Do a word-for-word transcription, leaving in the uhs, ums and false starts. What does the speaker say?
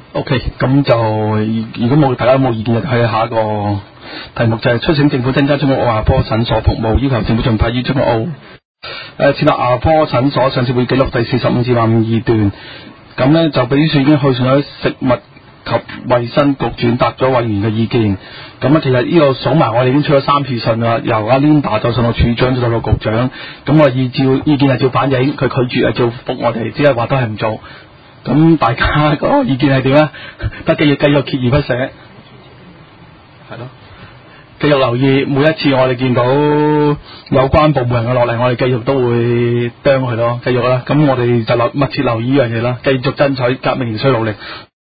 OK， 咁就如果冇大家冇意見，就睇下一個題目，就係促請政府增加中國澳牙科診所服務，要求政府盡快於中國澳誒設立牙科診所。上次會記錄第四十五至五二段，咁呢就秘書處已經去信咗食物及衛生局轉達咗委員嘅意見。咁啊，其實呢個數埋我哋已經出咗三次信啦，由阿 Linda 就上到處長，再到局長。咁我意照意見係照反映，佢拒絕係照覆我哋，只係話都係唔做。咁大家個意見係點咧？得繼續繼續鍥而不捨，係咯，繼續留意每一次我哋見到有關部門人嘅落嚟，我哋繼續都會釘佢咯，繼續啦。咁我哋就留密切留意呢樣嘢啦，繼續爭取革命仍需努力。